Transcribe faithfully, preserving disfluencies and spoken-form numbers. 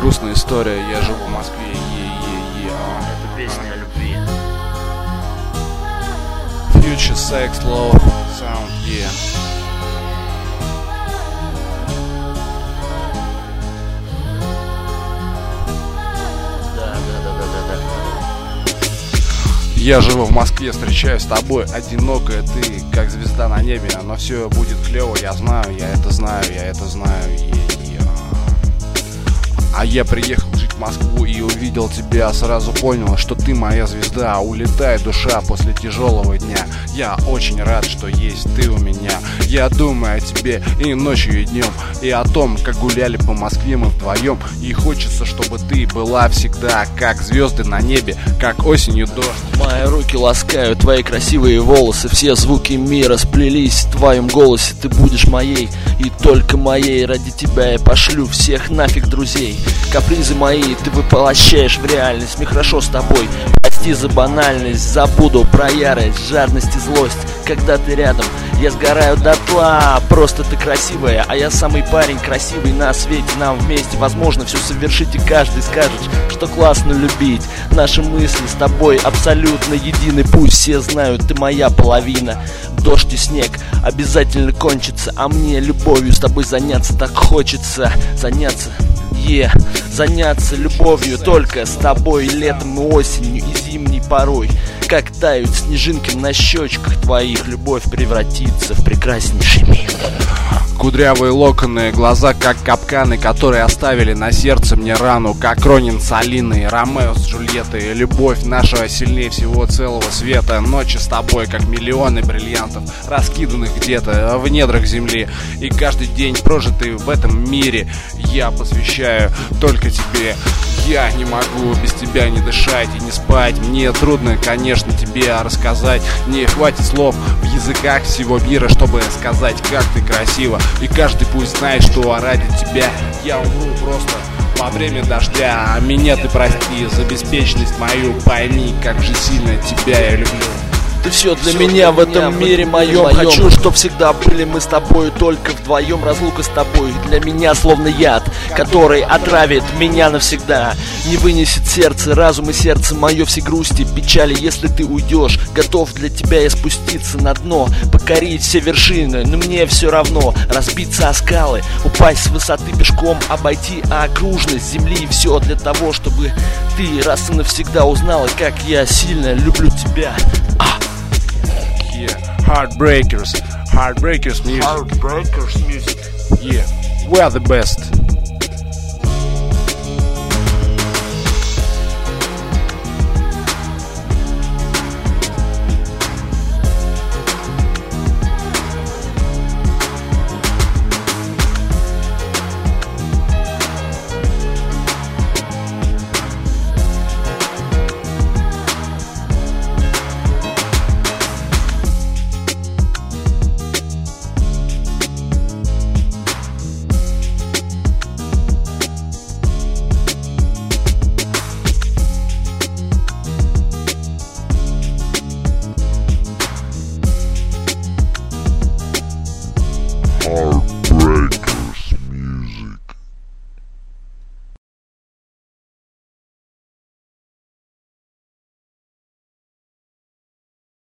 грустная история. Я живу в Москве. Е-е-е. Это песня о любви. Future Sex Love Sound, yeah. Да, да, да, да, да, да. Я живу в Москве, встречаюсь с тобой, одинокая ты, как звезда на небе. Но все будет клево, я знаю, я это знаю, я это знаю. е-е. А я приехал жить в Москву и увидел тебя, сразу понял, что ты моя звезда. Улетает душа после тяжелого дня. Я очень рад, что есть ты у меня. Я думаю о тебе и ночью, и днем, и о том, как гуляли по Москве мы вдвоем. И хочется, чтобы ты была всегда, как звезды на небе, как осенью дождь. Мои руки ласкают твои красивые волосы. Все звуки мира сплелись в твоем голосе. Ты будешь моей и только моей. Ради тебя я пошлю всех нафиг друзей. Капризы мои ты воплощаешь в реальность. Мне хорошо с тобой, прости за банальность. Забуду про ярость, жадность и злость. Когда ты рядом, я сгораю дотла. Просто ты красивая, а я самый парень красивый на свете. Нам вместе возможно все совершить, и каждый скажет, что классно любить. Наши мысли с тобой абсолютно едины. Пусть все знают, ты моя половина. Дождь и снег обязательно кончится, а мне любовью с тобой заняться так хочется. Заняться, е, yeah. Заняться любовью только с тобой. Летом и осенью и зимней порой. Как тают снежинки на щечках твоих, любовь превратится в прекраснейший мир. Кудрявые локоны, глаза как капканы, которые оставили на сердце мне рану. Как Ронин с Алиной, Ромео с Джульеттой. Любовь наша сильнее всего целого света. Ночи с тобой, как миллионы бриллиантов, раскиданных где-то в недрах земли. И каждый день, прожитый в этом мире, я посвящаю только тебе. Я не могу без тебя не дышать и не спать. Мне трудно, конечно, тебе рассказать. Не хватит слов в языках всего мира, чтобы сказать, как ты красива. И каждый пусть знает, что ради тебя я умру просто во время дождя. А меня ты прости за беспечность мою. Пойми, как же сильно тебя я люблю. Ты все для все меня для в этом меня, мире моем. моем Хочу, чтоб всегда были мы с тобой только вдвоем. Разлука с тобой для меня словно яд, который отравит меня навсегда. Не вынесет сердце, разум и сердце мое все грусти, печали. Если ты уйдешь, готов для тебя я спуститься на дно, покорить все вершины, но мне все равно. Разбиться о скалы, упасть с высоты пешком, обойти окружность земли. Все для того, чтобы ты раз и навсегда узнала, как я сильно люблю тебя. а. Yeah. Heartbreakers, Heartbreakers music. Heartbreakers music. Yeah, we are the best.